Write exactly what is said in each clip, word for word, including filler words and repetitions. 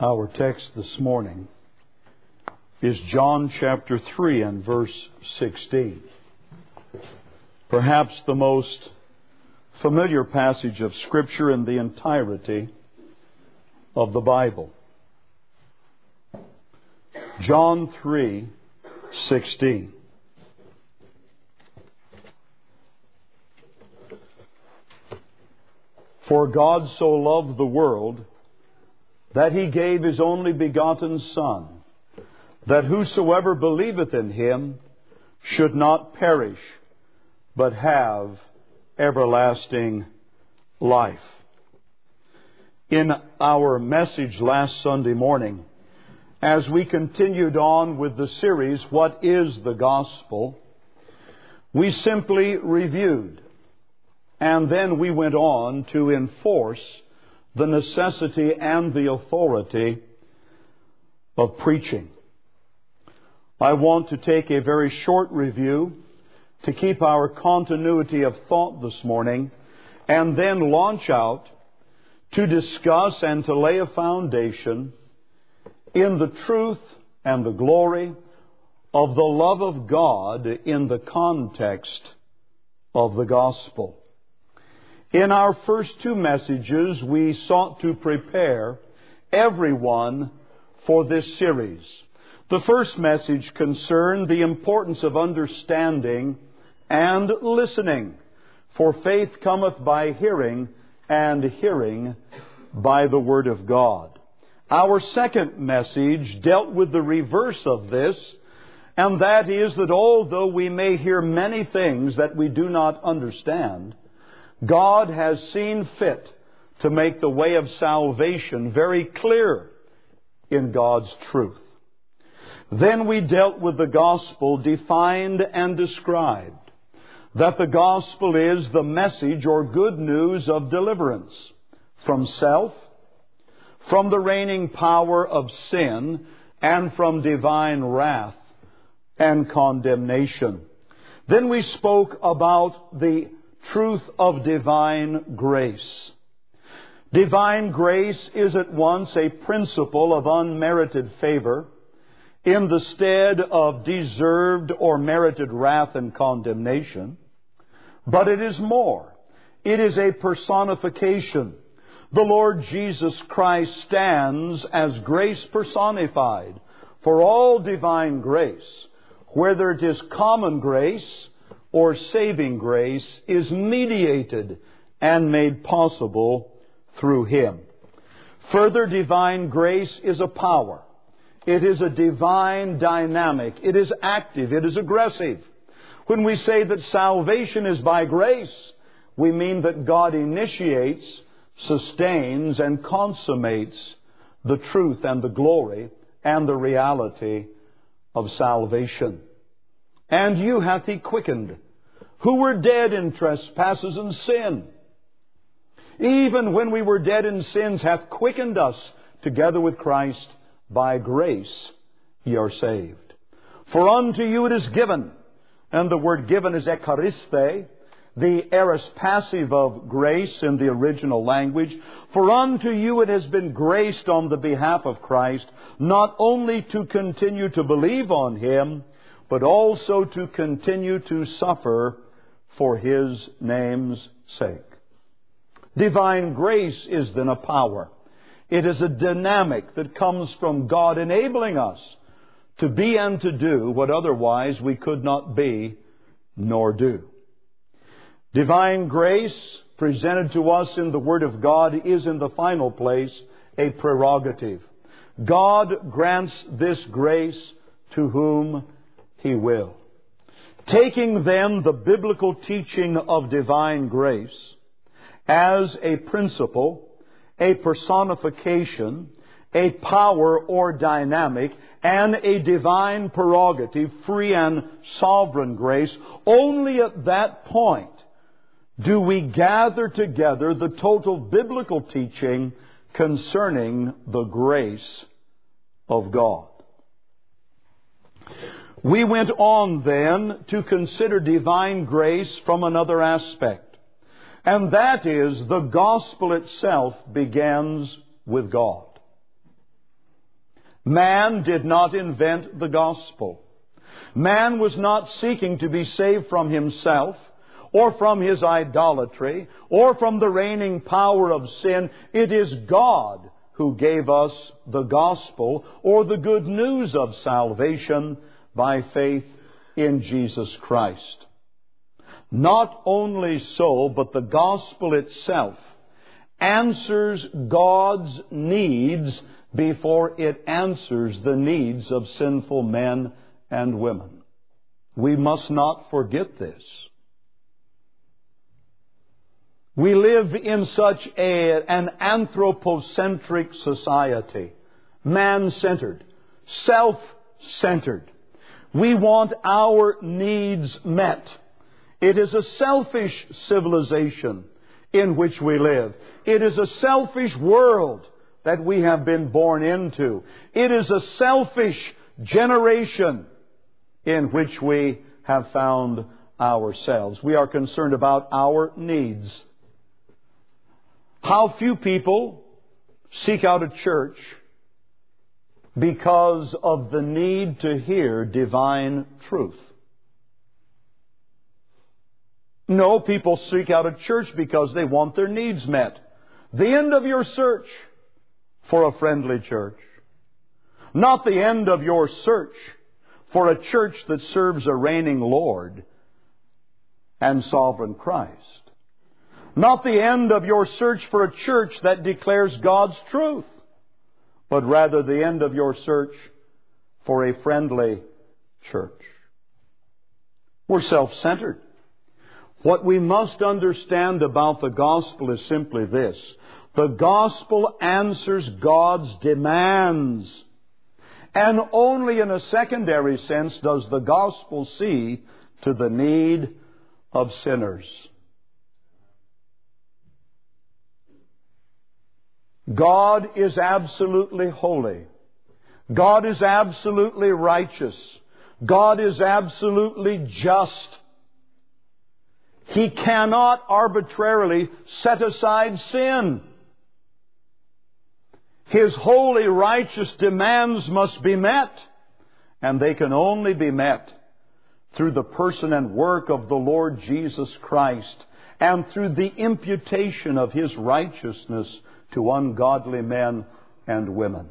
Our text this morning is John chapter three and verse sixteen. Perhaps the most familiar passage of Scripture in the entirety of the Bible. John three sixteen. For God so loved the world that He gave His only begotten Son, that whosoever believeth in Him should not perish, but have everlasting life. In our message last Sunday morning, as we continued on with the series, What is the Gospel?, we simply reviewed, and then we went on to enforce the necessity and the authority of preaching. I want to take a very short review to keep our continuity of thought this morning, and then launch out to discuss and to lay a foundation in the truth and the glory of the love of God in the context of the gospel. In our first two messages, we sought to prepare everyone for this series. The first message concerned the importance of understanding and listening, for faith cometh by hearing, and hearing by the Word of God. Our second message dealt with the reverse of this, and that is that although we may hear many things that we do not understand, God has seen fit to make the way of salvation very clear in God's truth. Then we dealt with the gospel defined and described, that the gospel is the message or good news of deliverance from self, from the reigning power of sin, and from divine wrath and condemnation. Then we spoke about the truth of divine grace. Divine grace is at once a principle of unmerited favor in the stead of deserved or merited wrath and condemnation. But it is more. It is a personification. The Lord Jesus Christ stands as grace personified, for all divine grace, whether it is common grace or saving grace, is mediated and made possible through Him. Further, divine grace is a power. It is a divine dynamic. It is active. It is aggressive. When we say that salvation is by grace, we mean that God initiates, sustains, and consummates the truth and the glory and the reality of salvation. And you hath He quickened, who were dead in trespasses and sin. Even when we were dead in sins, hath quickened us together with Christ. By grace ye are saved. For unto you it is given, and the word given is ekariste, the aorist passive of grace in the original language. For unto you it has been graced on the behalf of Christ, not only to continue to believe on Him, but also to continue to suffer for His name's sake. Divine grace is then a power. It is a dynamic that comes from God enabling us to be and to do what otherwise we could not be nor do. Divine grace presented to us in the Word of God is in the final place a prerogative. God grants this grace to whom He will. Taking then the biblical teaching of divine grace as a principle, a personification, a power or dynamic, and a divine prerogative, free and sovereign grace, only at that point do we gather together the total biblical teaching concerning the grace of God. We went on then to consider divine grace from another aspect. And that is, the gospel itself begins with God. Man did not invent the gospel. Man was not seeking to be saved from himself, or from his idolatry, or from the reigning power of sin. It is God who gave us the gospel, or the good news of salvation, by faith in Jesus Christ. Not only so, but the gospel itself answers God's needs before it answers the needs of sinful men and women. We must not forget this. We live in such a, an anthropocentric society, man-centered, self-centered. We want our needs met. It is a selfish civilization in which we live. It is a selfish world that we have been born into. It is a selfish generation in which we have found ourselves. We are concerned about our needs. How few people seek out a church because of the need to hear divine truth. No, people seek out a church because they want their needs met. The end of your search for a friendly church. Not the end of your search for a church that serves a reigning Lord and sovereign Christ. Not the end of your search for a church that declares God's truth, but rather the end of your search for a friendly church. We're self-centered. What we must understand about the gospel is simply this. The gospel answers God's demands. And only in a secondary sense does the gospel see to the need of sinners. God is absolutely holy. God is absolutely righteous. God is absolutely just. He cannot arbitrarily set aside sin. His holy, righteous demands must be met, and they can only be met through the person and work of the Lord Jesus Christ and through the imputation of His righteousness to ungodly men and women.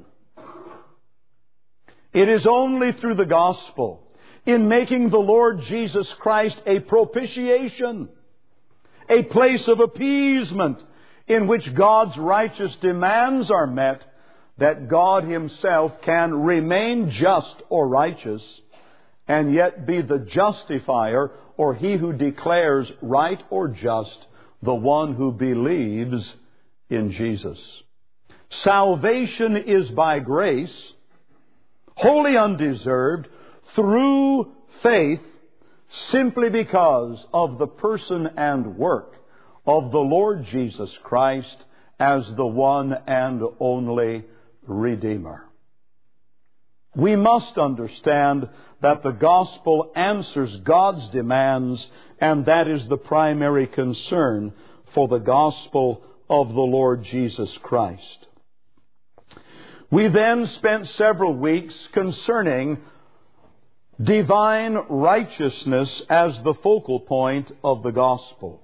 It is only through the gospel, in making the Lord Jesus Christ a propitiation, a place of appeasement in which God's righteous demands are met, that God Himself can remain just or righteous and yet be the justifier, or He who declares right or just, the one who believes in Jesus. Salvation is by grace, wholly undeserved, through faith, simply because of the person and work of the Lord Jesus Christ as the one and only Redeemer. We must understand that the gospel answers God's demands, and that is the primary concern for the gospel of the Lord Jesus Christ. We then spent several weeks concerning divine righteousness as the focal point of the gospel.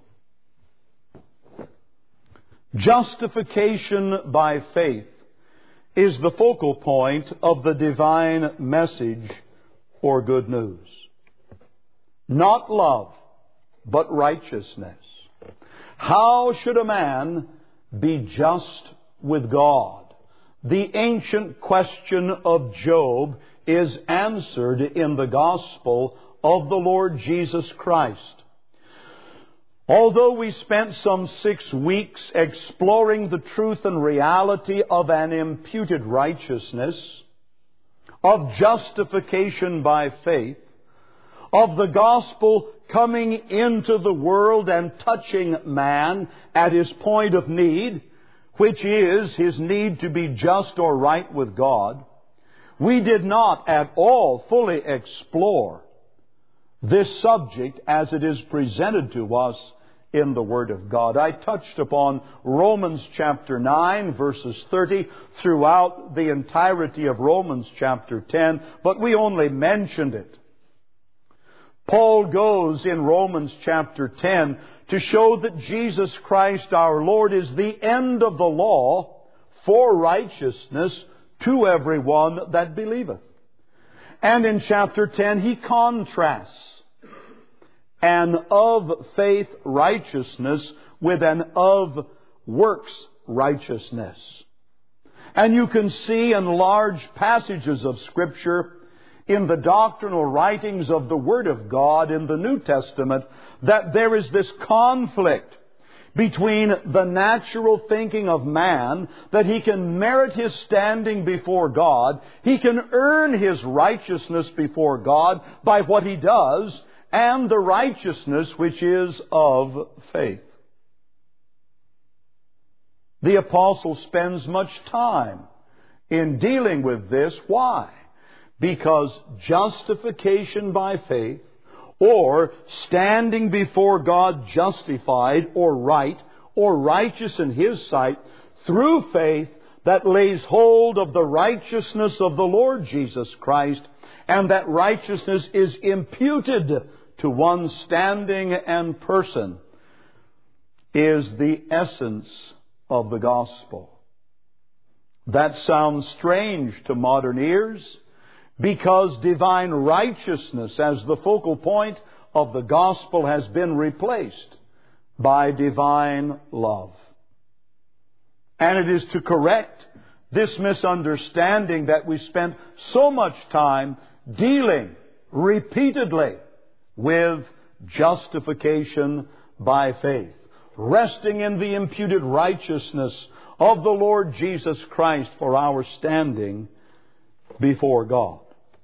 Justification by faith is the focal point of the divine message or good news. Not love, but righteousness. How should a man be just with God? The ancient question of Job is answered in the gospel of the Lord Jesus Christ. Although we spent some six weeks exploring the truth and reality of an imputed righteousness, of justification by faith, of the gospel coming into the world and touching man at his point of need, which is his need to be just or right with God, we did not at all fully explore this subject as it is presented to us in the Word of God. I touched upon Romans chapter nine, verses thirty, throughout the entirety of Romans chapter ten, but we only mentioned it. Paul goes in Romans chapter ten to show that Jesus Christ our Lord is the end of the law for righteousness to everyone that believeth. And in chapter ten he contrasts an of faith righteousness with an of works righteousness. And you can see in large passages of Scripture, in the doctrinal writings of the Word of God in the New Testament, that there is this conflict between the natural thinking of man, that he can merit his standing before God, he can earn his righteousness before God by what he does, and the righteousness which is of faith. The apostle spends much time in dealing with this. Why? Because justification by faith, or standing before God justified or right or righteous in His sight through faith that lays hold of the righteousness of the Lord Jesus Christ, and that righteousness is imputed to one's standing and person, is the essence of the gospel. That sounds strange to modern ears, because divine righteousness as the focal point of the gospel has been replaced by divine love. And it is to correct this misunderstanding that we spent so much time dealing repeatedly with justification by faith, resting in the imputed righteousness of the Lord Jesus Christ for our standing before God.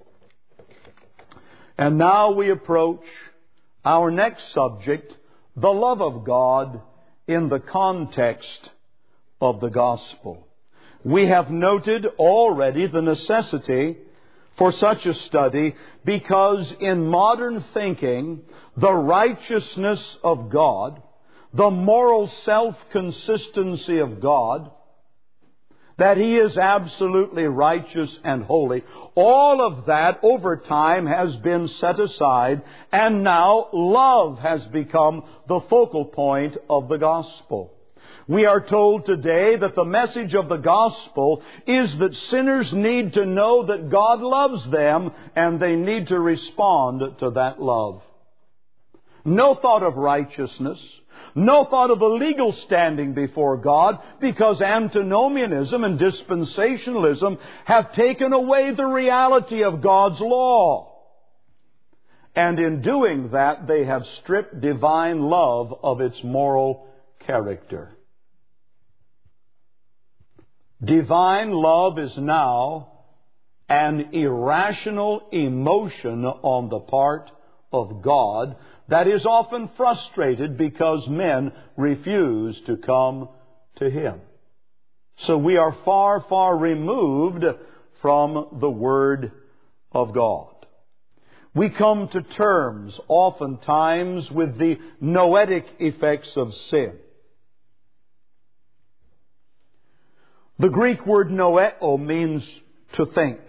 And now we approach our next subject, the love of God in the context of the gospel. We have noted already the necessity for such a study because in modern thinking, the righteousness of God, the moral self-consistency of God, that He is absolutely righteous and holy, all of that over time has been set aside, and now love has become the focal point of the gospel. We are told today that the message of the gospel is that sinners need to know that God loves them, and they need to respond to that love. No thought of righteousness, no thought of a legal standing before God, because antinomianism and dispensationalism have taken away the reality of God's law. And in doing that, they have stripped divine love of its moral character. Divine love is now an irrational emotion on the part of God that is often frustrated because men refuse to come to Him. So we are far, far removed from the Word of God. We come to terms oftentimes with the noetic effects of sin. The Greek word noeo means to think.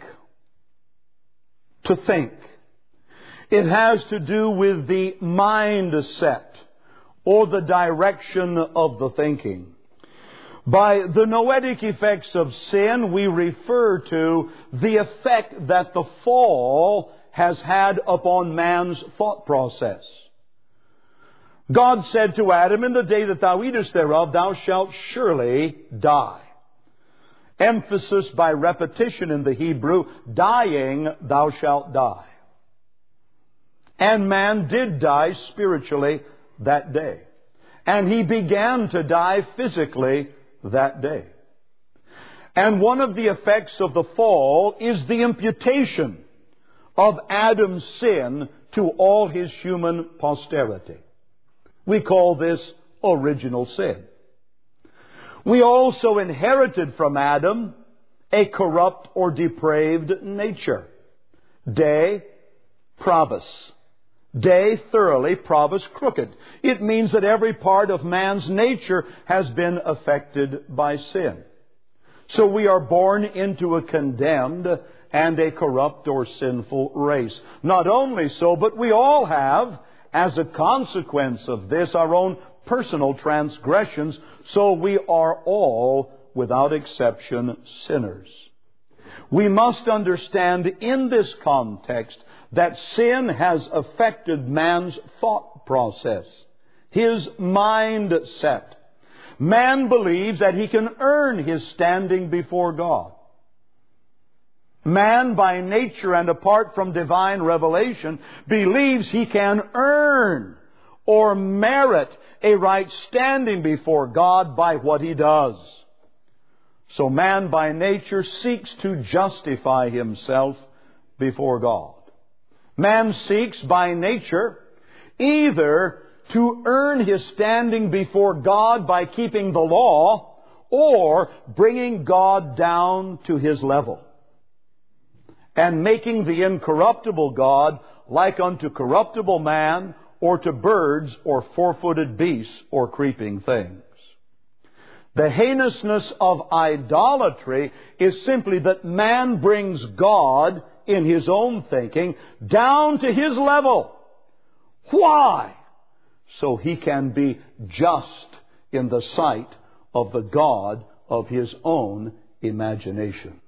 To think. It has to do with the mindset or the direction of the thinking. By the noetic effects of sin, we refer to the effect that the fall has had upon man's thought process. God said to Adam, "In the day that thou eatest thereof, thou shalt surely die." Emphasis by repetition in the Hebrew, dying, thou shalt die. And man did die spiritually that day. And he began to die physically that day. And one of the effects of the fall is the imputation of Adam's sin to all his human posterity. We call this original sin. We also inherited from Adam a corrupt or depraved nature. De pravus. De thoroughly, provis crooked. It means that every part of man's nature has been affected by sin. So we are born into a condemned and a corrupt or sinful race. Not only so, but we all have, as a consequence of this, our own personal transgressions. So we are all, without exception, sinners. We must understand in this context that sin has affected man's thought process, his mindset. Man believes that he can earn his standing before God. Man, by nature and apart from divine revelation, believes he can earn or merit a right standing before God by what he does. So man, by nature, seeks to justify himself before God. Man seeks, by nature, either to earn his standing before God by keeping the law or bringing God down to his level and making the incorruptible God like unto corruptible man or to birds or four-footed beasts or creeping things. The heinousness of idolatry is simply that man brings God, in his own thinking, down to his level. Why? So he can be just in the sight of the God of his own imagination.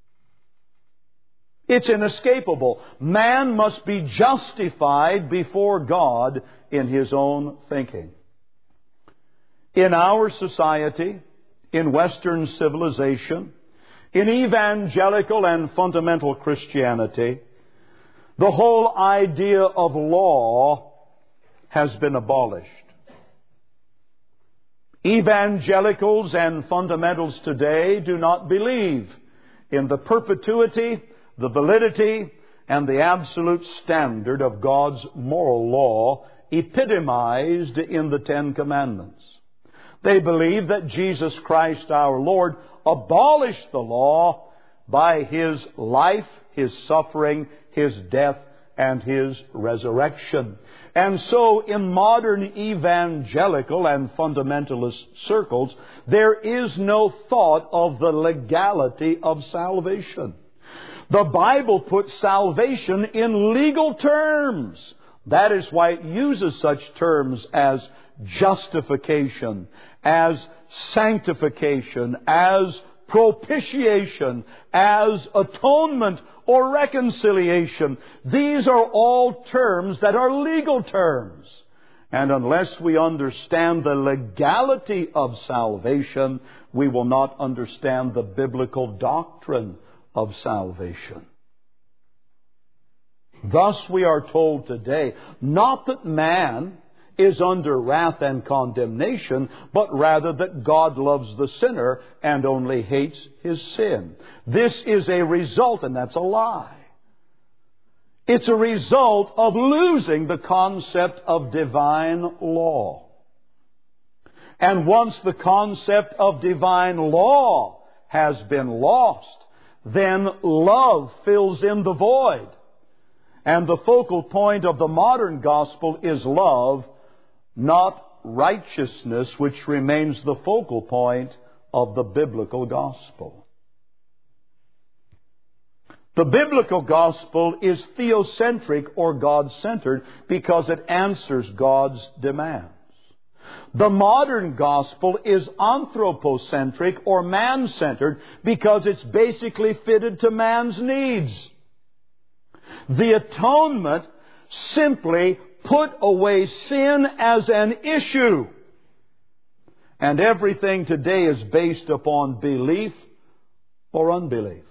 It's inescapable. Man must be justified before God in his own thinking. In our society, in Western civilization, in evangelical and fundamental Christianity, the whole idea of law has been abolished. Evangelicals and fundamentals today do not believe in the perpetuity, the validity, and the absolute standard of God's moral law epitomized in the Ten Commandments. They believe that Jesus Christ our Lord abolished the law by His life, His suffering, His death, and His resurrection. And so in modern evangelical and fundamentalist circles, there is no thought of the legality of salvation. The Bible puts salvation in legal terms. That is why it uses such terms as justification, as sanctification, as propitiation, as atonement or reconciliation. These are all terms that are legal terms. And unless we understand the legality of salvation, we will not understand the biblical doctrine of salvation. Thus we are told today, not that man is under wrath and condemnation, but rather that God loves the sinner and only hates his sin. This is a result, and that's a lie. It's a result of losing the concept of divine law. And once the concept of divine law has been lost, then love fills in the void. And the focal point of the modern gospel is love, not righteousness, which remains the focal point of the biblical gospel. The biblical gospel is theocentric or God-centered because it answers God's demands. The modern gospel is anthropocentric or man-centered because it's basically fitted to man's needs. The atonement simply put away sin as an issue. And everything today is based upon belief or unbelief.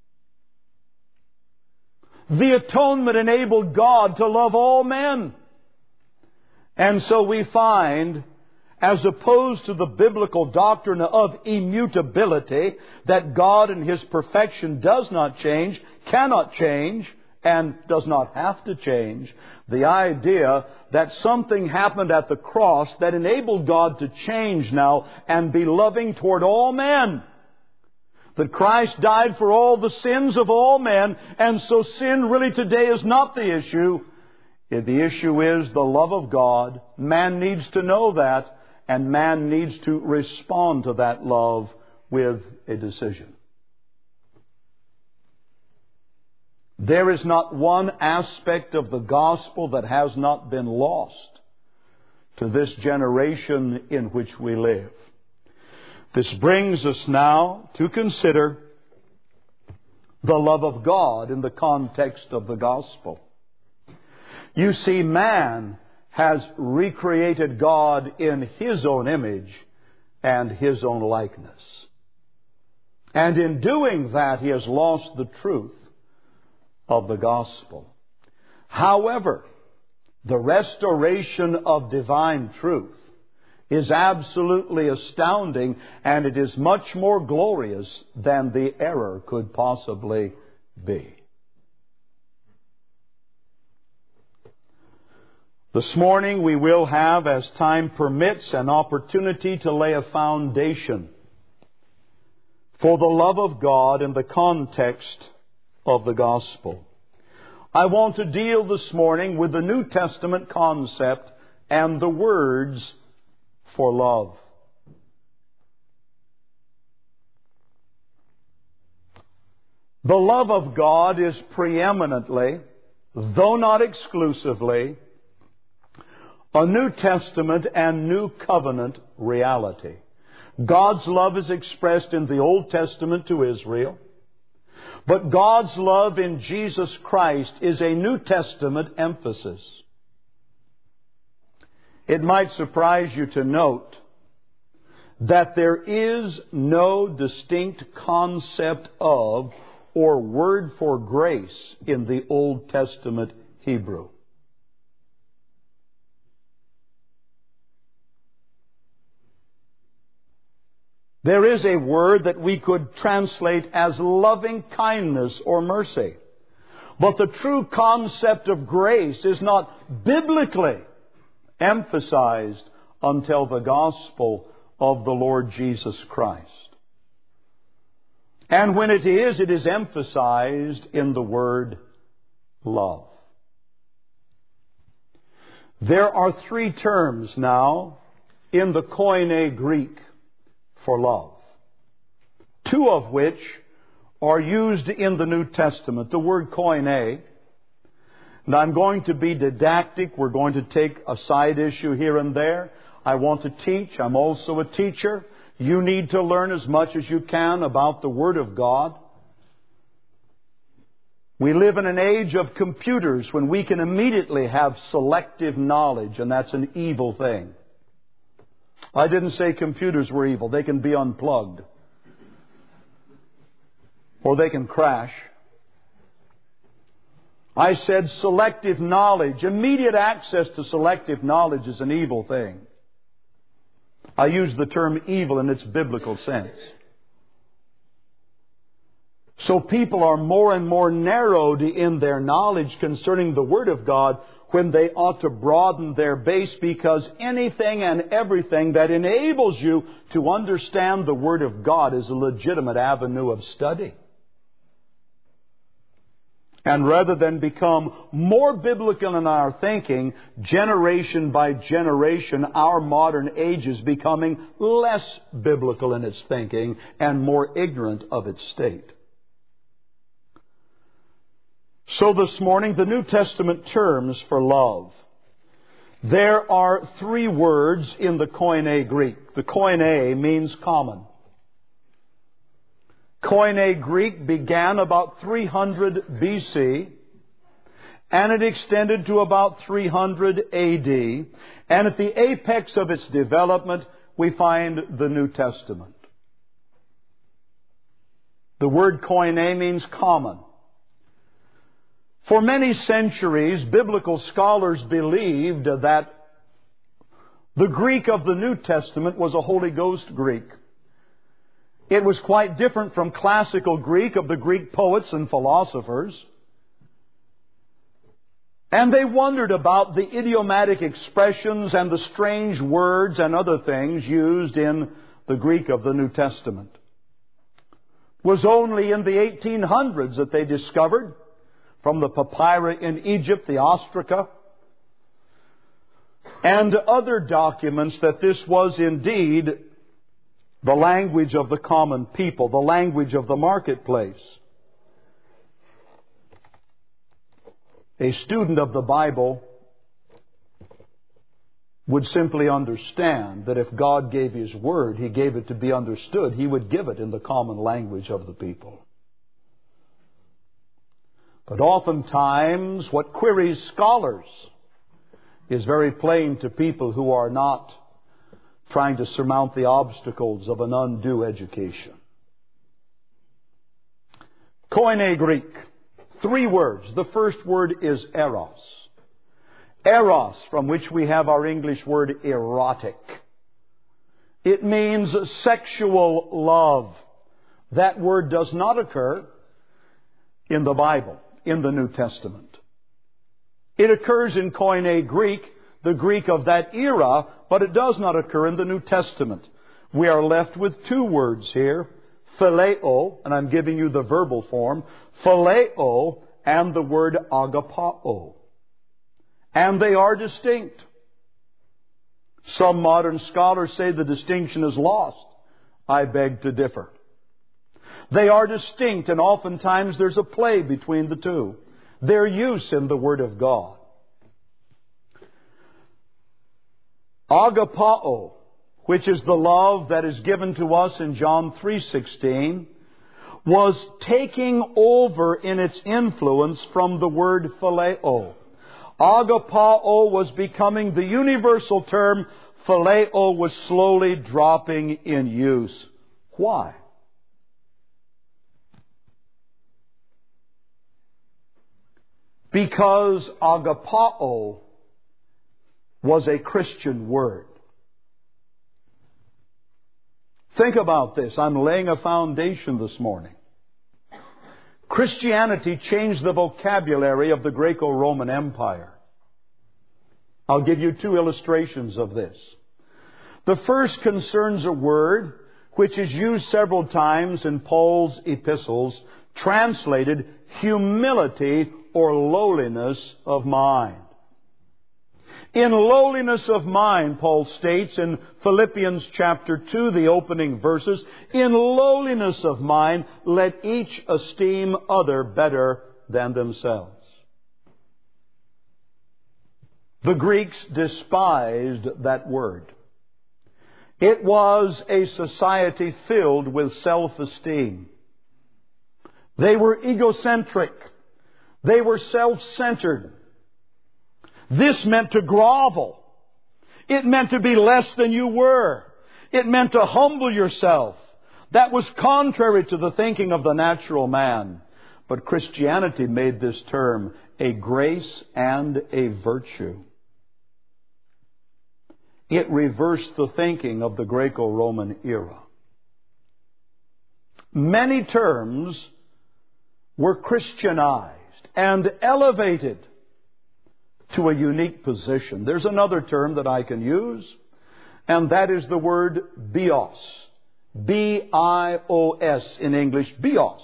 The atonement enabled God to love all men. And so we find, as opposed to the biblical doctrine of immutability, that God in His perfection does not change, cannot change, and does not have to change, the idea that something happened at the cross that enabled God to change now and be loving toward all men. That Christ died for all the sins of all men, and so sin really today is not the issue. The issue is the love of God. Man needs to know that, and man needs to respond to that love with a decision. There is not one aspect of the gospel that has not been lost to this generation in which we live. This brings us now to consider the love of God in the context of the gospel. You see, man has recreated God in His own image and His own likeness. And in doing that, he has lost the truth of the gospel. However, the restoration of divine truth is absolutely astounding, and it is much more glorious than the error could possibly be. This morning we will have, as time permits, an opportunity to lay a foundation for the love of God in the context of the gospel. I want to deal this morning with the New Testament concept and the words for love. The love of God is preeminently, though not exclusively, a New Testament and New Covenant reality. God's love is expressed in the Old Testament to Israel, but God's love in Jesus Christ is a New Testament emphasis. It might surprise you to note that there is no distinct concept of or word for grace in the Old Testament Hebrew. There is a word that we could translate as loving kindness or mercy. But the true concept of grace is not biblically emphasized until the gospel of the Lord Jesus Christ. And when it is, it is emphasized in the word love. There are three terms now in the Koine Greek for love, two of which are used in the New Testament. The word koine, and I'm going to be didactic. We're going to take a side issue here and there. I want to teach. I'm also a teacher. You need to learn as much as you can about the Word of God. We live in an age of computers when we can immediately have selective knowledge, and that's an evil thing. I didn't say computers were evil. They can be unplugged. Or they can crash. I said selective knowledge. Immediate access to selective knowledge is an evil thing. I use the term evil in its biblical sense. So people are more and more narrowed in their knowledge concerning the Word of God, when they ought to broaden their base, because anything and everything that enables you to understand the Word of God is a legitimate avenue of study. And rather than become more biblical in our thinking, generation by generation, our modern age is becoming less biblical in its thinking and more ignorant of its state. So this morning, the New Testament terms for love. There are three words in the Koine Greek. The Koine means common. Koine Greek began about three hundred B C, and it extended to about three hundred A D. And at the apex of its development, we find the New Testament. The word koine means common. For many centuries, biblical scholars believed that the Greek of the New Testament was a Holy Ghost Greek. It was quite different from classical Greek of the Greek poets and philosophers. And they wondered about the idiomatic expressions and the strange words and other things used in the Greek of the New Testament. It was only in the eighteen hundreds that they discovered, from the papyri in Egypt, the ostraca, and other documents that this was indeed the language of the common people, the language of the marketplace. A student of the Bible would simply understand that if God gave His Word, He gave it to be understood. He would give it in the common language of the people. But oftentimes, what queries scholars is very plain to people who are not trying to surmount the obstacles of an undue education. Koine Greek. Three words. The first word is eros. Eros, from which we have our English word erotic. It means sexual love. That word does not occur in the Bible, in the New Testament. It occurs in Koine Greek, the Greek of that era, but it does not occur in the New Testament. We are left with two words here, phileo, and I'm giving you the verbal form, phileo, and the word agapao. And they are distinct. Some modern scholars say the distinction is lost. I beg to differ. They are distinct, and oftentimes there's a play between the two. Their use in the Word of God. Agapao, which is the love that is given to us in John three sixteen, was taking over in its influence from the word phileo. Agapao was becoming the universal term. Phileo was slowly dropping in use. Why? Because agapao was a Christian word. Think about this. I'm laying a foundation this morning. Christianity changed the vocabulary of the Greco-Roman Empire. I'll give you two illustrations of this. The first concerns a word which is used several times in Paul's epistles, translated humility or lowliness of mind. In lowliness of mind, Paul states in Philippians chapter two, the opening verses, in lowliness of mind, let each esteem other better than themselves. The Greeks despised that word. It was a society filled with self-esteem. They were egocentric. They were self-centered. This meant to grovel. It meant to be less than you were. It meant to humble yourself. That was contrary to the thinking of the natural man. But Christianity made this term a grace and a virtue. It reversed the thinking of the Greco-Roman era. Many terms were Christianized and elevated to a unique position. There's another term that I can use, and that is the word bios. B I O S in English, bios.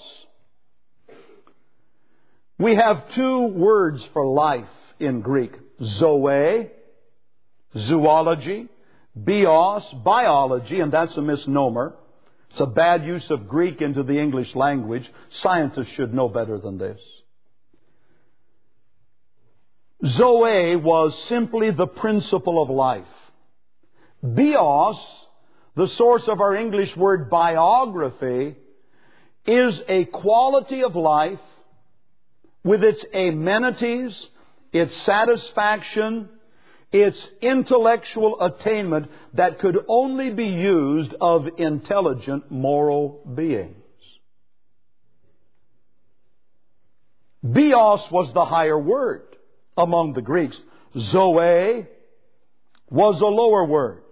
We have two words for life in Greek. Zoe, zoology, bios, biology, and that's a misnomer. It's a bad use of Greek into the English language. Scientists should know better than this. Zoe was simply the principle of life. Bios, the source of our English word biography, is a quality of life with its amenities, its satisfaction, its intellectual attainment that could only be used of intelligent moral beings. Bios was the higher word among the Greeks. Zoe was a lower word.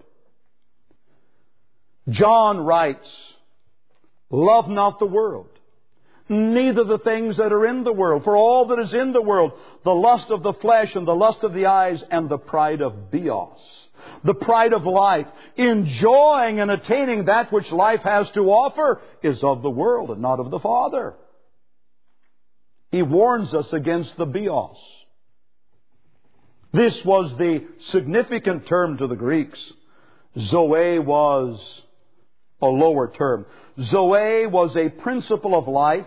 John writes, love not the world, neither the things that are in the world. For all that is in the world, the lust of the flesh and the lust of the eyes and the pride of bios, the pride of life, enjoying and attaining that which life has to offer, is of the world and not of the Father. He warns us against the bios. This was the significant term to the Greeks. Zoe was a lower term. Zoe was a principle of life,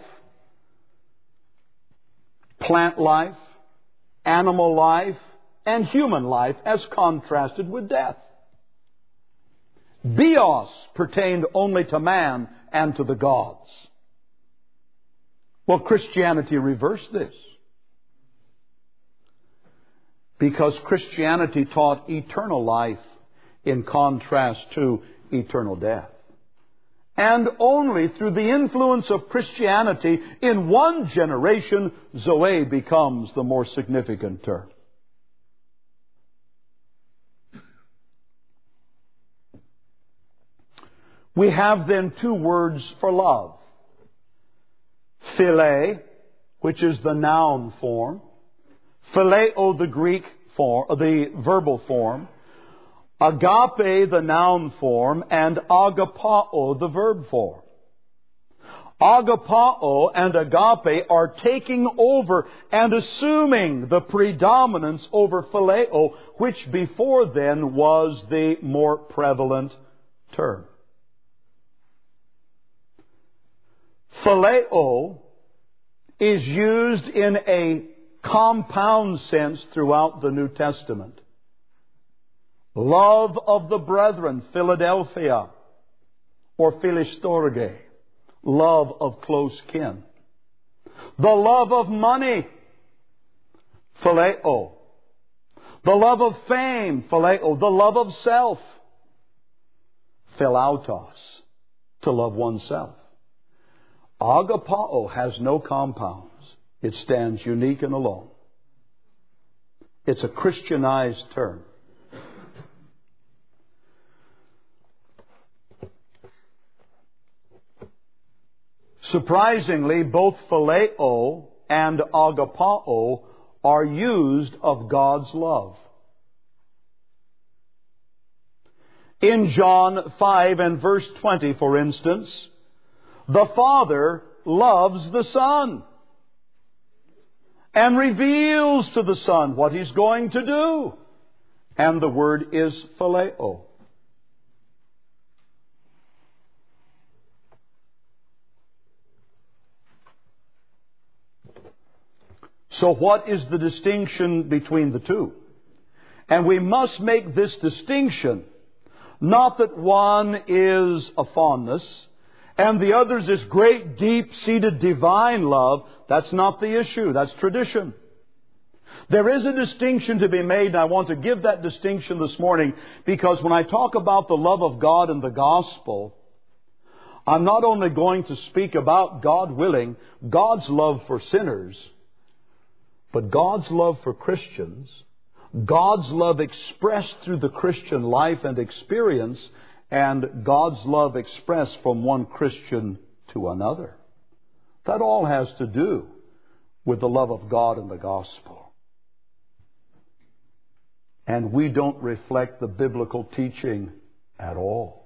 plant life, animal life, and human life as contrasted with death. Bios pertained only to man and to the gods. Well, Christianity reversed this, because Christianity taught eternal life in contrast to eternal death. And only through the influence of Christianity in one generation, Zoe becomes the more significant term. We have then two words for love. Philia, which is the noun form. Phileo, the Greek form, the verbal form. Agape, the noun form. And agapao, the verb form. Agapao and agape are taking over and assuming the predominance over phileo, which before then was the more prevalent term. Phileo is used in a compound sense throughout the New Testament. Love of the brethren, Philadelphia, or Philistorge, love of close kin. The love of money, phileo. The love of fame, phileo. The love of self, philautos, to love oneself. Agapao has no compounds. It stands unique and alone. It's a Christianized term. Surprisingly, both phileo and agapao are used of God's love. In John five and verse twenty, for instance, the Father loves the Son and reveals to the Son what He's going to do. And the word is phileo. So what is the distinction between the two? And we must make this distinction, not that one is a fondness and the other's is great, deep-seated divine love. That's not the issue. That's tradition. There is a distinction to be made, and I want to give that distinction this morning, because when I talk about the love of God and the gospel, I'm not only going to speak about, God willing, God's love for sinners, but God's love for Christians, God's love expressed through the Christian life and experience, and God's love expressed from one Christian to another. That all has to do with the love of God and the gospel. And we don't reflect the biblical teaching at all.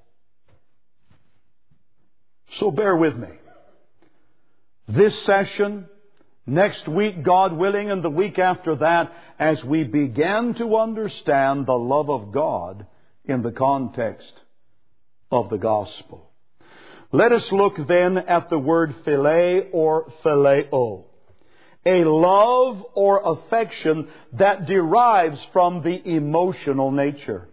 So bear with me. This session, next week, God willing, and the week after that, as we begin to understand the love of God in the context of the gospel. Let us look then at the word philia or phileo. A love or affection that derives from the emotional nature.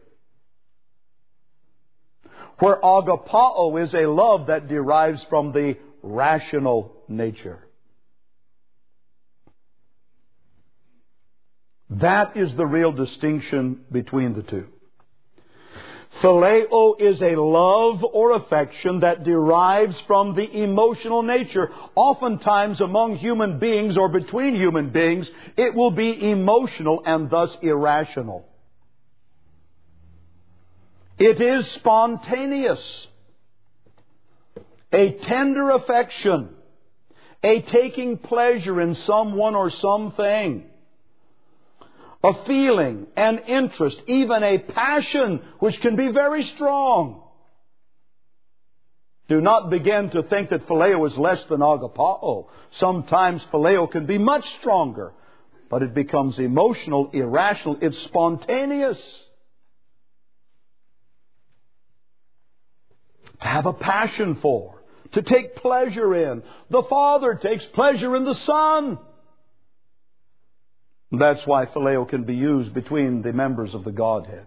Where agapao is a love that derives from the rational nature. That is the real distinction between the two. Phileo is a love or affection that derives from the emotional nature. Oftentimes among human beings or between human beings, it will be emotional and thus irrational. It is spontaneous. A tender affection. A taking pleasure in someone or something. A feeling, an interest, even a passion, which can be very strong. Do not begin to think that phileo is less than agapao. Sometimes phileo can be much stronger. but it becomes emotional, irrational. It's spontaneous. To have a passion for, to take pleasure in. The Father takes pleasure in the Son. That's why phileo can be used between the members of the Godhead.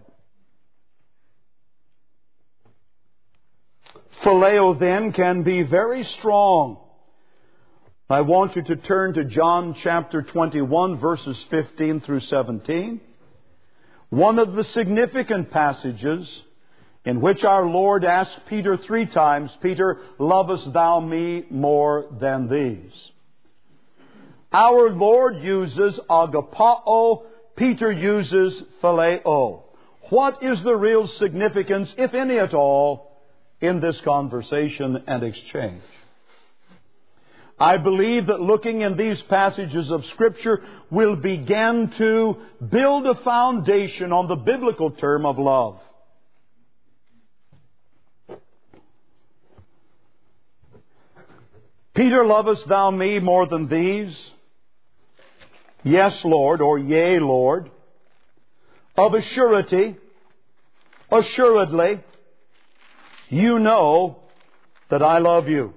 Phileo then can be very strong. I want you to turn to John chapter twenty-one, verses fifteen through seventeen. One of the significant passages in which our Lord asked Peter three times, Peter, lovest thou me more than these? Our Lord uses agapao, Peter uses phileo. What is the real significance, if any at all, in this conversation and exchange? I believe that looking in these passages of Scripture will begin to build a foundation on the biblical term of love. Peter, lovest thou me more than these? Yes, Lord, or yea, Lord. Of a surety, assuredly, you know that I love you.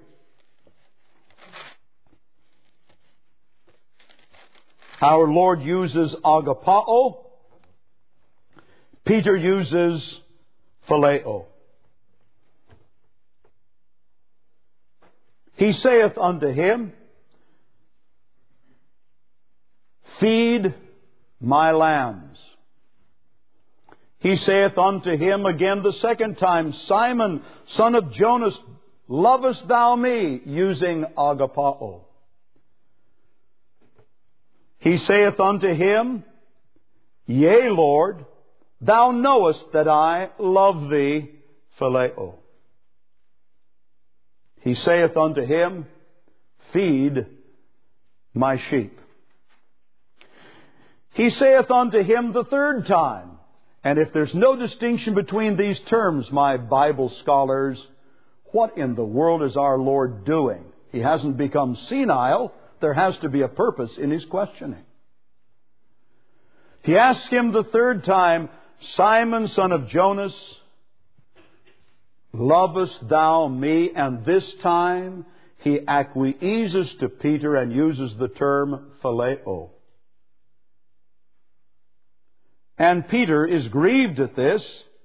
Our Lord uses agapao. Peter uses phileo. He saith unto him, feed my lambs. He saith unto him again the second time, Simon, son of Jonas, lovest thou me? Using agapao. He saith unto him, yea, Lord, thou knowest that I love thee, phileo. He saith unto him, feed my sheep. He saith unto him the third time, and if there's no distinction between these terms, my Bible scholars, what in the world is our Lord doing? He hasn't become senile. There has to be a purpose in His questioning. He asks him the third time, Simon, son of Jonas, lovest thou me? And this time he acquiesces to Peter and uses the term phileo. And Peter is grieved at this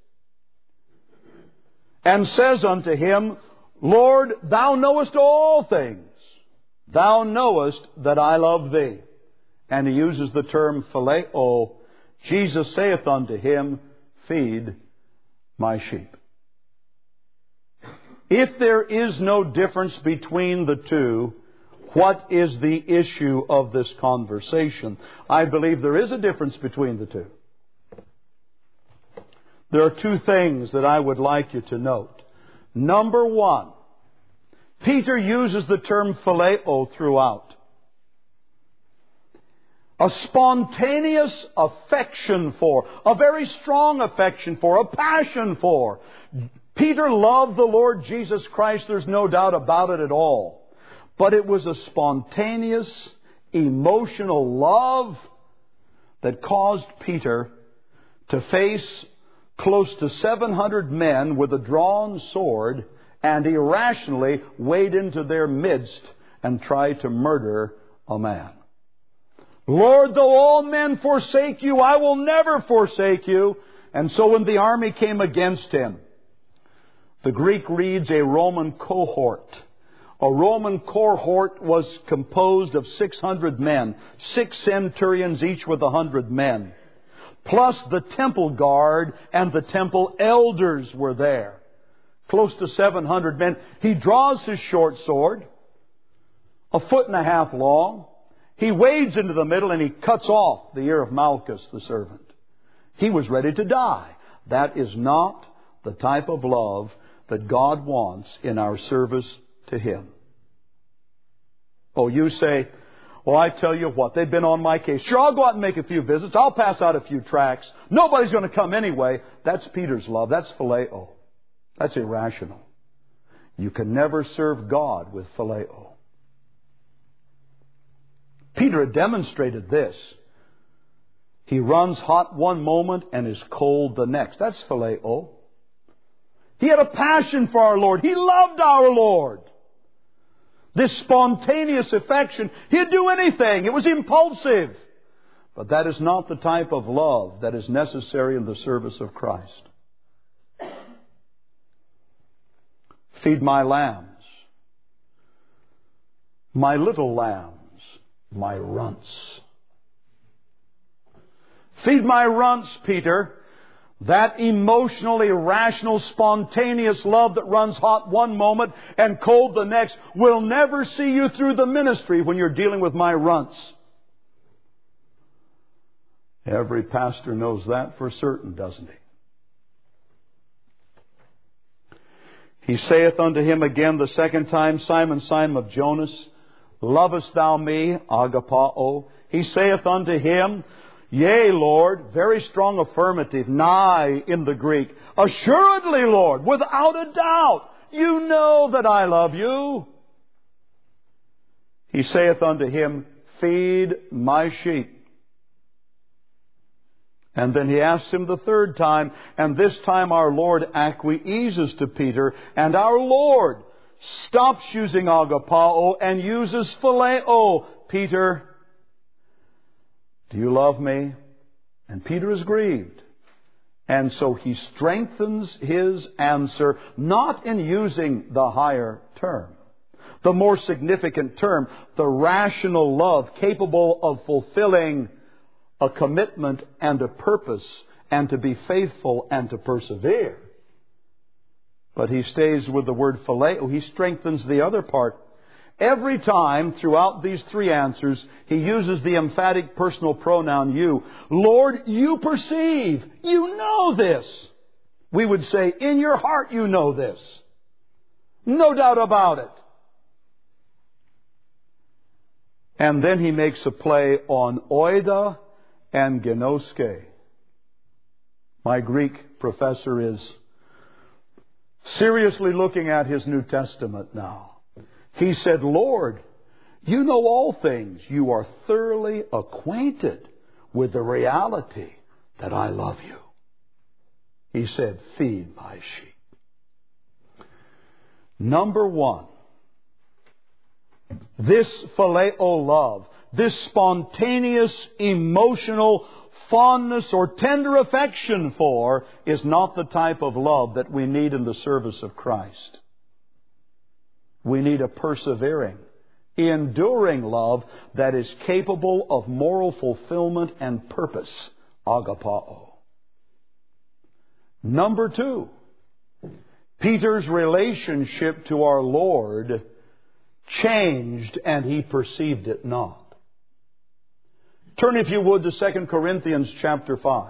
and says unto him, Lord, thou knowest all things. Thou knowest that I love thee. And he uses the term phileo. Jesus saith unto him, feed my sheep. If there is no difference between the two, what is the issue of this conversation? I believe there is a difference between the two. There are two things that I would like you to note. Number one, Peter uses the term phileo throughout. A spontaneous affection for, a very strong affection for, a passion for. Peter loved the Lord Jesus Christ, there's no doubt about it at all. But it was a spontaneous, emotional love that caused Peter to face close to seven hundred men with a drawn sword and irrationally wade into their midst and try to murder a man. Lord, though all men forsake you, I will never forsake you. And so when the army came against him, the Greek reads a Roman cohort. A Roman cohort was composed of six hundred men, six centurions, each with a hundred men. Plus the temple guard and the temple elders were there. Close to seven hundred men. He draws his short sword, a foot and a half long. He wades into the middle and he cuts off the ear of Malchus, the servant. He was ready to die. That is not the type of love that God wants in our service to Him. Oh, you say, well, I tell you what, they've been on my case. Sure, I'll go out and make a few visits. I'll pass out a few tracts. Nobody's going to come anyway. That's Peter's love. That's phileo. That's irrational. You can never serve God with phileo. Peter had demonstrated this He runs hot one moment and is cold the next. That's phileo. He had a passion for our Lord. He loved our Lord. This spontaneous affection, he'd do anything. It was impulsive. But that is not the type of love that is necessary in the service of Christ. Feed my lambs, my little lambs, my runts. Feed my runts, Peter. That emotional, irrational, spontaneous love that runs hot one moment and cold the next will never see you through the ministry when you're dealing with my runts. Every pastor knows that for certain, doesn't he? He saith unto him again the second time, Simon, Simon of Jonas, lovest thou me, agapao? He saith unto him, Yea, Lord, very strong affirmative, nigh in the Greek. Assuredly, Lord, without a doubt, you know that I love you. He saith unto him, Feed my sheep. And then he asks him the third time, and this time our Lord acquiesces to Peter, and our Lord stops using agapao and uses phileo. Peter, do you love me? And Peter is grieved. And so he strengthens his answer, not in using the higher term, the more significant term, the rational love capable of fulfilling a commitment and a purpose and to be faithful and to persevere. But he stays with the word phileo. He strengthens the other part. Every time throughout these three answers, he uses the emphatic personal pronoun you. Lord, you perceive. You know this. We would say, in your heart you know this. No doubt about it. And then he makes a play on oida and genoske. My Greek professor is seriously looking at his New Testament now. He said, Lord, you know all things. You are thoroughly acquainted with the reality that I love you. He said, feed my sheep. Number one, this phileo love, this spontaneous, emotional fondness or tender affection for, is not the type of love that we need in the service of Christ. We need a persevering, enduring love that is capable of moral fulfillment and purpose. Agapao. Number two, Peter's relationship to our Lord changed and he perceived it not. Turn, if you would, to Second Corinthians chapter five.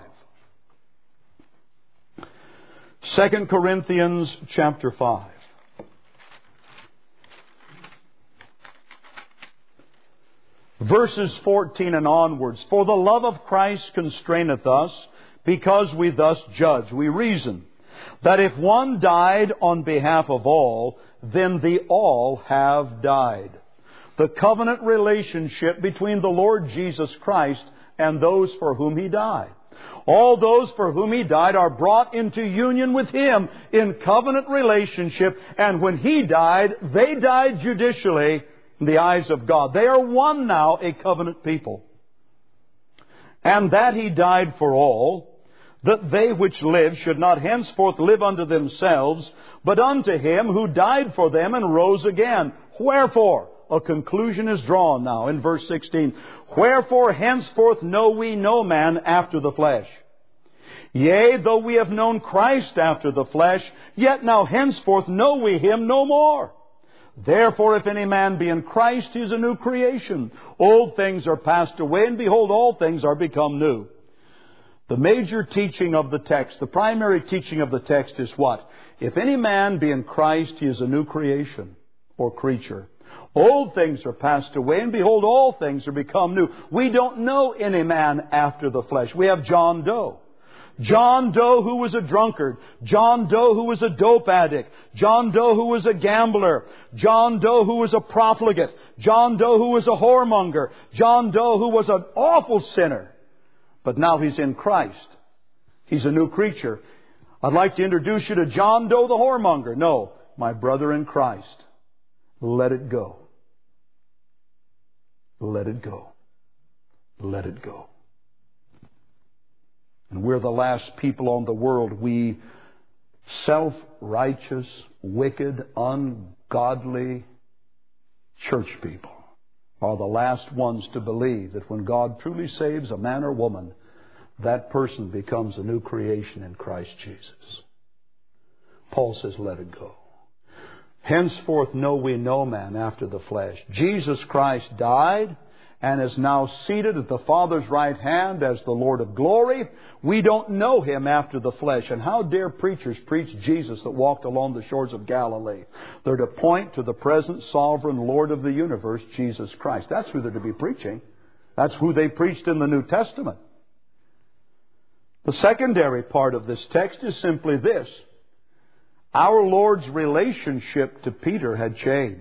Second Corinthians chapter five. Verses fourteen and onwards. For the love of Christ constraineth us, because we thus judge. We reason that if one died on behalf of all, then the all have died. The covenant relationship between the Lord Jesus Christ and those for whom He died. All those for whom He died are brought into union with Him in covenant relationship, and when He died, they died judicially in the eyes of God. They are one now, a covenant people. And that He died for all, that they which live should not henceforth live unto themselves, but unto Him who died for them and rose again. Wherefore, a conclusion is drawn now in verse sixteen. Wherefore henceforth know we no man after the flesh. Yea, though we have known Christ after the flesh, yet now henceforth know we Him no more. Therefore, if any man be in Christ, he is a new creation. Old things are passed away, and behold, all things are become new. The major teaching of the text, the primary teaching of the text is what? If any man be in Christ, he is a new creation or creature. Old things are passed away, and behold, all things are become new. We don't know any man after the flesh. We have John Doe. John Doe, who was a drunkard. John Doe, who was a dope addict. John Doe, who was a gambler. John Doe, who was a profligate. John Doe, who was a whoremonger. John Doe, who was an awful sinner. but now he's in Christ. He's a new creature. I'd like to introduce you to John Doe the whoremonger. No, my brother in Christ. Let it go. Let it go. Let it go. And we're the last people on the world. We self-righteous, wicked, ungodly church people are the last ones to believe that when God truly saves a man or woman, that person becomes a new creation in Christ Jesus. Paul says, let it go. Henceforth know we no man after the flesh. Jesus Christ died and is now seated at the Father's right hand as the Lord of glory. We don't know Him after the flesh. And how dare preachers preach Jesus that walked along the shores of Galilee? They're to point to the present sovereign Lord of the universe, Jesus Christ. That's who they're to be preaching. That's who they preached in the New Testament. The secondary part of this text is simply this. Our Lord's relationship to Peter had changed.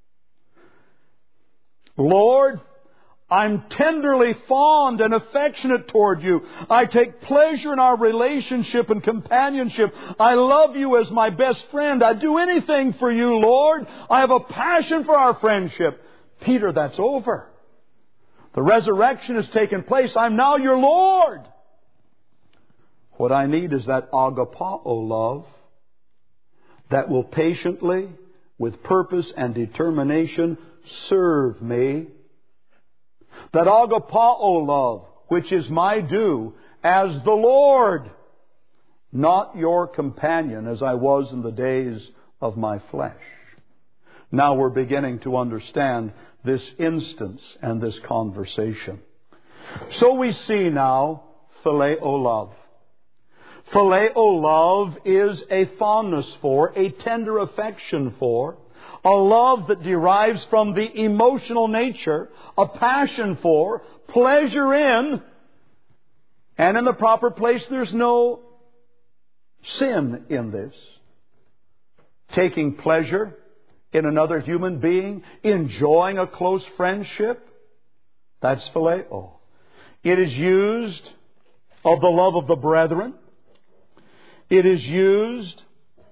Lord, I'm tenderly fond and affectionate toward you. I take pleasure in our relationship and companionship. I love you as my best friend. I'd do anything for you, Lord. I have a passion for our friendship. Peter, that's over. The resurrection has taken place. I'm now your Lord. What I need is that agapao love that will patiently, with purpose and determination, serve me. That agapao love, which is my due as the Lord, not your companion as I was in the days of my flesh. Now we're beginning to understand this instance and this conversation. So we see now phileo love. Phileo love is a fondness for, a tender affection for, a love that derives from the emotional nature, a passion for, pleasure in, and in the proper place there's no sin in this. Taking pleasure in another human being, enjoying a close friendship, that's phileo. It is used of the love of the brethren. It is used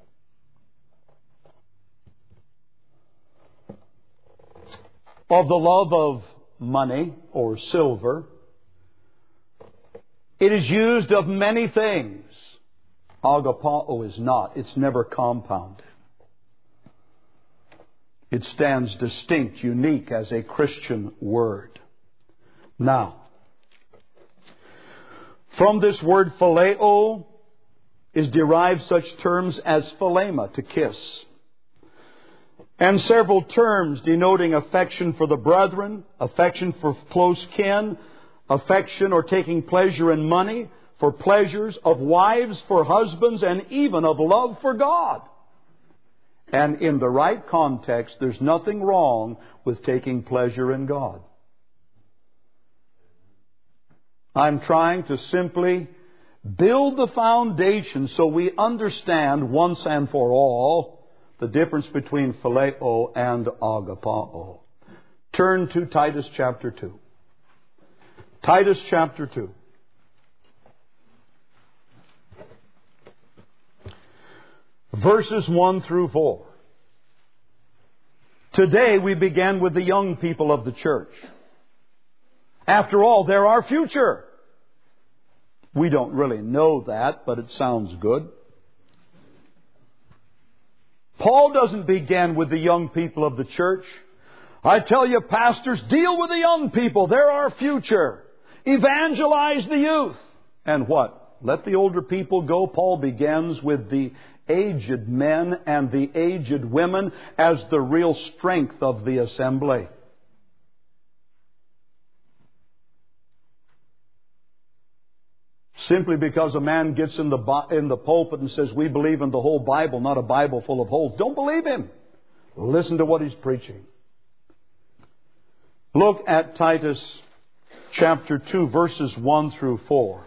of the love of money or silver. It is used of many things. Agapao is not. It's never compounded. It stands distinct, unique as a Christian word. Now, from this word phileo is derived such terms as philema, to kiss, and several terms denoting affection for the brethren, affection for close kin, affection or taking pleasure in money, for pleasures of wives, for husbands, and even of love for God. And in the right context, there's nothing wrong with taking pleasure in God. I'm trying to simply build the foundation so we understand once and for all the difference between phileo and agapao. Turn to Titus chapter two. Titus chapter two. Verses one through four. Today we began with the young people of the church. After all, they're our future. We don't really know that, but it sounds good. Paul doesn't begin with the young people of the church. I tell you, pastors, deal with the young people. They're our future. Evangelize the youth. And what? Let the older people go. Paul begins with the aged men and the aged women as the real strength of the assembly. Simply because a man gets in the in the pulpit and says, we believe in the whole Bible, not a Bible full of holes. Don't believe him. Listen to what he's preaching. Look at Titus chapter two, verses one through four.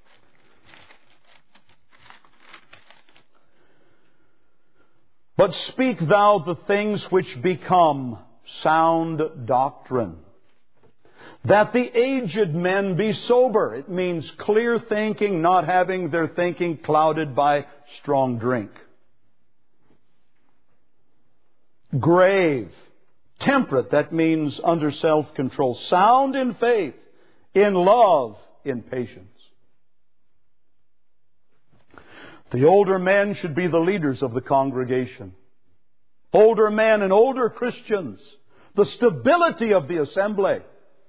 But speak thou the things which become sound doctrine. That the aged men be sober. It means clear thinking, not having their thinking clouded by strong drink. Grave. Temperate. That means under self-control. Sound in faith, in love, in patience. The older men should be the leaders of the congregation. Older men and older Christians. The stability of the assembly.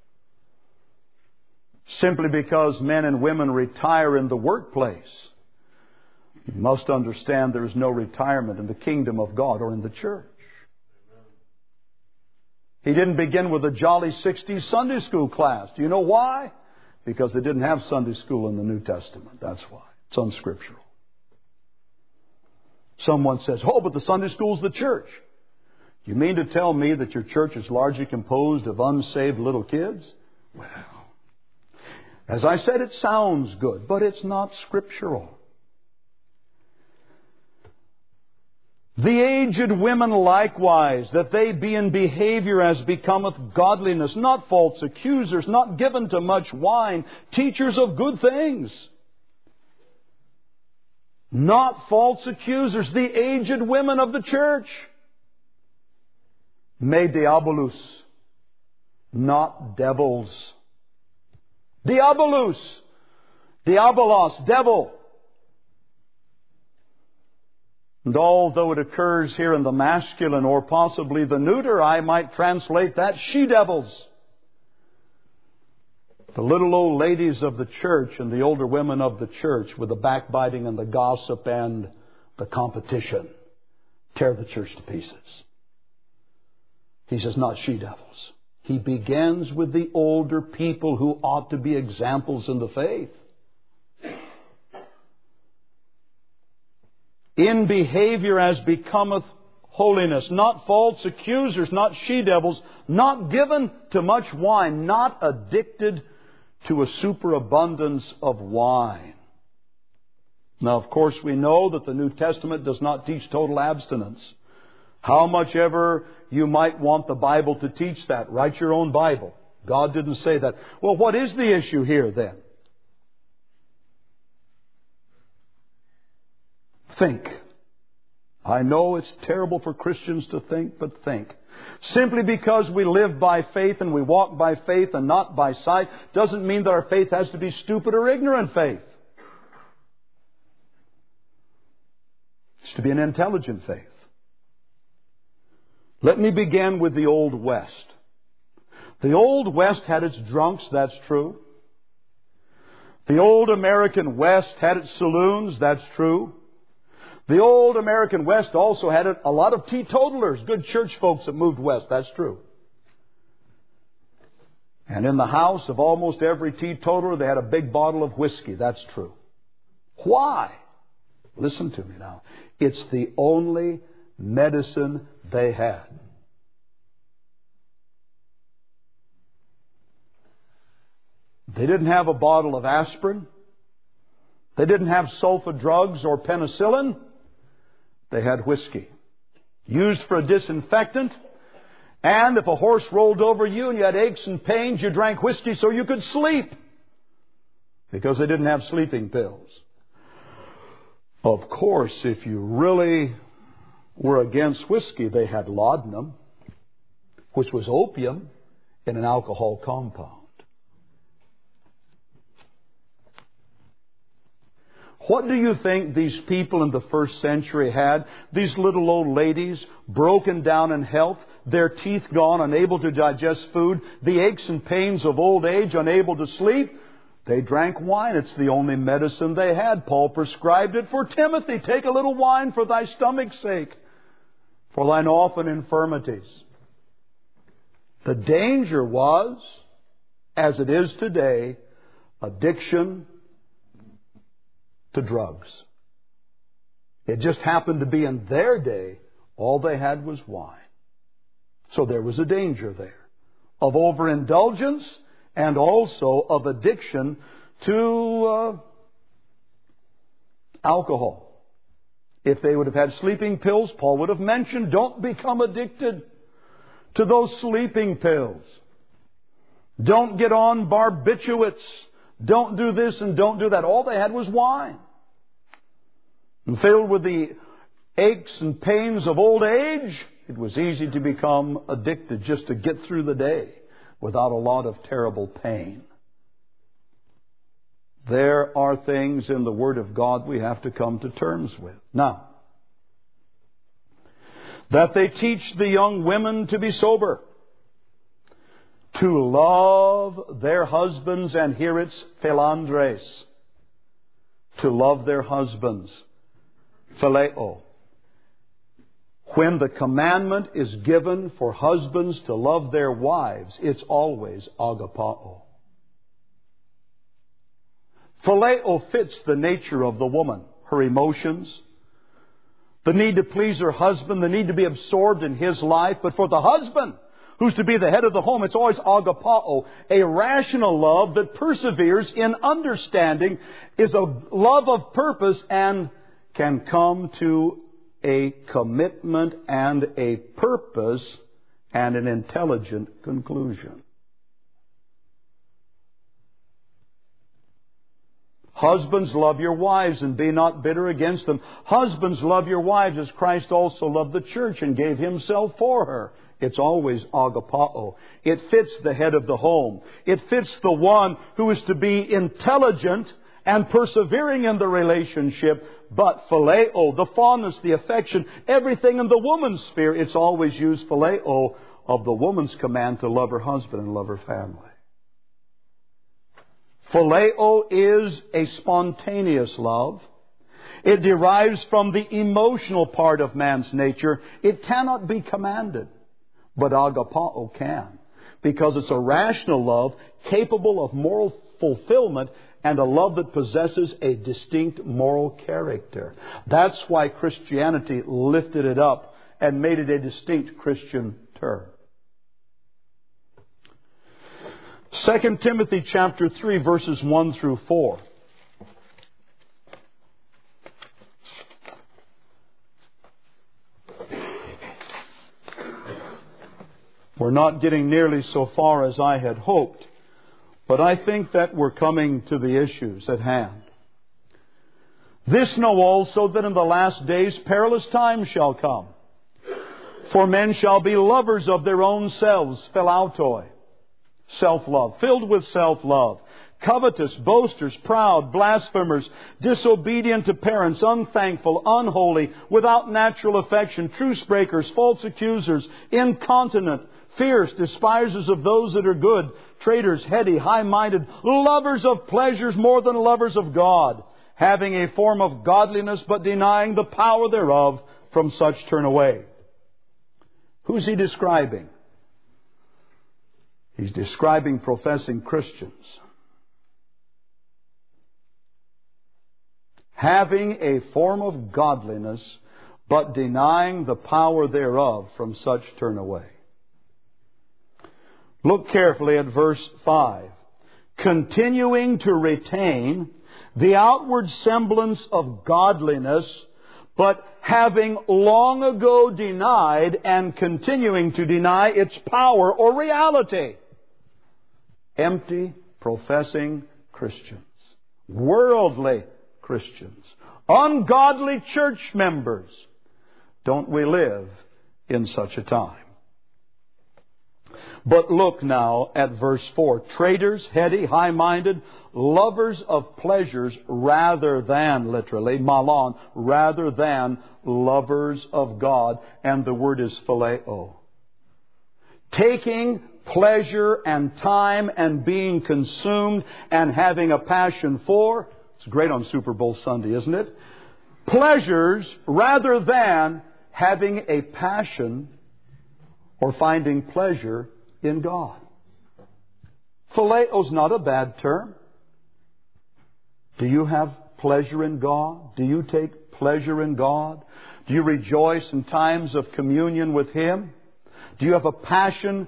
Simply because men and women retire in the workplace, you must understand there is no retirement in the kingdom of God or in the church. He didn't begin with a jolly sixties Sunday school class. Do you know why? Because they didn't have Sunday school in the New Testament. That's why. It's unscriptural. Someone says, oh, but the Sunday school's the church. You mean to tell me that your church is largely composed of unsaved little kids? Well, as I said, it sounds good, but it's not scriptural. The aged women likewise, that they be in behavior as becometh godliness, not false accusers, not given to much wine, teachers of good things. Not false accusers, the aged women of the church. Me diabolus, not devils. Diabolus, diabolos, devil. And although it occurs here in the masculine or possibly the neuter, I might translate that she-devils. The little old ladies of the church and the older women of the church with the backbiting and the gossip and the competition tear the church to pieces. He says, not she-devils. He begins with the older people who ought to be examples in the faith. In behavior as becometh holiness, not false accusers, not she-devils, not given to much wine, not addicted to a superabundance of wine. Now, of course, we know that the New Testament does not teach total abstinence. How much ever you might want the Bible to teach that, write your own Bible. God didn't say that. Well, what is the issue here then? Think. I know it's terrible for Christians to think, but think. Simply because we live by faith and we walk by faith and not by sight doesn't mean that our faith has to be stupid or ignorant faith. It's to be an intelligent faith. Let me begin with the Old West. The Old West had its drunks, that's true. The old American West had its saloons, that's true. The old American West also had a lot of teetotalers, good church folks that moved west, that's true. And in the house of almost every teetotaler, they had a big bottle of whiskey, that's true. Why? Listen to me now. It's the only medicine they had. They didn't have a bottle of aspirin. They didn't have sulfa drugs or penicillin. They had whiskey. Used for a disinfectant. And if a horse rolled over you and you had aches and pains, you drank whiskey so you could sleep. Because they didn't have sleeping pills. Of course, if you really were against whiskey, they had laudanum, which was opium in an alcohol compound. What do you think these people in the first century had? These little old ladies, broken down in health, their teeth gone, unable to digest food, the aches and pains of old age, unable to sleep. They drank wine. It's the only medicine they had. Paul prescribed it for Timothy. Take a little wine for thy stomach's sake, for thine often infirmities. The danger was, as it is today, addiction to drugs. It just happened to be in their day, all they had was wine. So there was a danger there of overindulgence and also of addiction to uh, alcohol. If they would have had sleeping pills, Paul would have mentioned, don't become addicted to those sleeping pills. Don't get on barbiturates. Don't do this and don't do that. All they had was wine. And filled with the aches and pains of old age, it was easy to become addicted just to get through the day without a lot of terrible pain. There are things in the Word of God we have to come to terms with. Now, that they teach the young women to be sober, to love their husbands, and here it's philandres, to love their husbands, phileo. When the commandment is given for husbands to love their wives, it's always agapao. Phileo fits the nature of the woman, her emotions, the need to please her husband, the need to be absorbed in his life. But for the husband, who's to be the head of the home, it's always agapao, a rational love that perseveres in understanding, is a love of purpose, and can come to a commitment and a purpose and an intelligent conclusion. Husbands, love your wives and be not bitter against them. Husbands, love your wives as Christ also loved the church and gave Himself for her. It's always agapao. It fits the head of the home. It fits the one who is to be intelligent and persevering in the relationship. But phileo, the fondness, the affection, everything in the woman's sphere, it's always used phileo of the woman's command to love her husband and love her family. Phileo is a spontaneous love. It derives from the emotional part of man's nature. It cannot be commanded, but agapao can, because it's a rational love capable of moral fulfillment and a love that possesses a distinct moral character. That's why Christianity lifted it up and made it a distinct Christian term. Second Timothy chapter three, verses one through four. We're not getting nearly so far as I had hoped, but I think that we're coming to the issues at hand. This know also, that in the last days perilous times shall come. For men shall be lovers of their own selves, philautoi, self-love, filled with self-love, covetous, boasters, proud, blasphemers, disobedient to parents, unthankful, unholy, without natural affection, truce breakers, false accusers, incontinent, fierce, despisers of those that are good, traitors, heady, high-minded, lovers of pleasures more than lovers of God, having a form of godliness but denying the power thereof. From such turn away. Who's he describing? He's describing professing Christians. Having a form of godliness, but denying the power thereof, from such turn away. Look carefully at verse five. Continuing to retain the outward semblance of godliness, but having long ago denied and continuing to deny its power or reality. Empty, professing Christians. Worldly Christians. Ungodly church members. Don't we live in such a time? But look now at verse four. Traitors, heady, high-minded, lovers of pleasures rather than, literally, malon, rather than lovers of God. And the word is phileo. Taking pleasure and time and being consumed and having a passion for. It's great on Super Bowl Sunday, isn't it? Pleasures rather than having a passion or finding pleasure in God. Phileo is not a bad term. Do you have pleasure in God? Do you take pleasure in God? Do you rejoice in times of communion with Him? Do you have a passion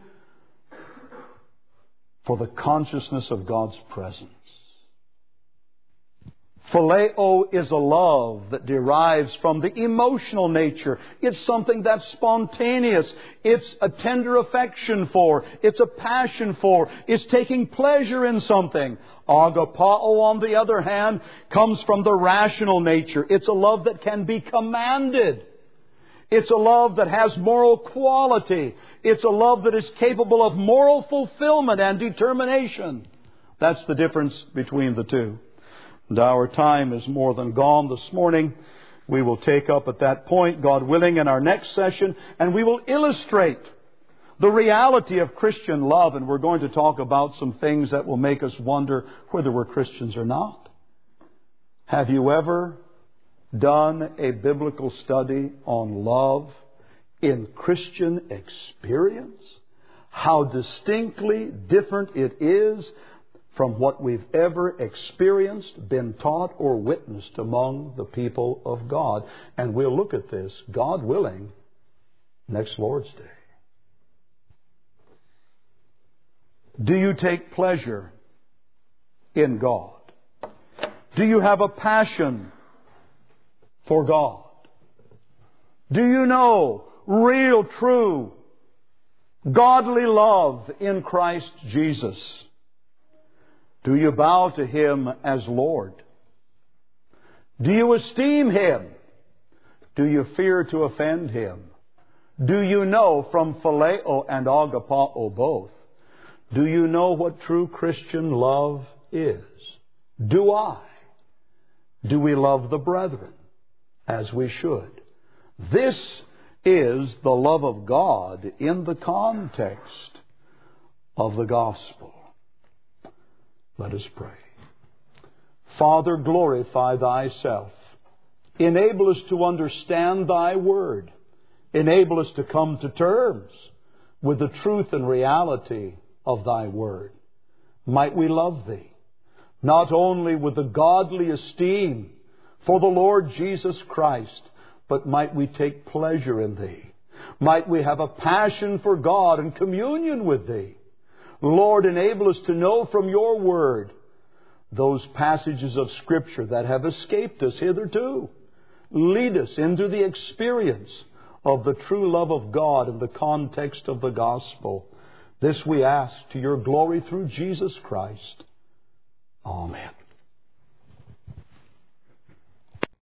for the consciousness of God's presence? Phileo is a love that derives from the emotional nature. It's something that's spontaneous. It's a tender affection for. It's a passion for. It's taking pleasure in something. Agapao, on the other hand, comes from the rational nature. It's a love that can be commanded. It's a love that has moral quality. It's a love that is capable of moral fulfillment and determination. That's the difference between the two. And our time is more than gone this morning. We will take up at that point, God willing, in our next session, and we will illustrate the reality of Christian love. And we're going to talk about some things that will make us wonder whether we're Christians or not. Have you ever done a biblical study on love in Christian experience? How distinctly different it is from what we've ever experienced, been taught, or witnessed among the people of God. And we'll look at this, God willing, next Lord's Day. Do you take pleasure in God? Do you have a passion for God? Do you know real, true, godly love in Christ Jesus? Do you bow to Him as Lord? Do you esteem Him? Do you fear to offend Him? Do you know from phileo and agapao both? Do you know what true Christian love is? Do I? Do we love the brethren as we should? This is the love of God in the context of the gospel. Let us pray. Father, glorify Thyself. Enable us to understand Thy Word. Enable us to come to terms with the truth and reality of Thy Word. Might we love Thee, not only with the godly esteem for the Lord Jesus Christ, but might we take pleasure in Thee. Might we have a passion for God and communion with Thee. Lord, enable us to know from Your Word those passages of Scripture that have escaped us hitherto. Lead us into the experience of the true love of God in the context of the gospel. This we ask to Your glory through Jesus Christ. Amen.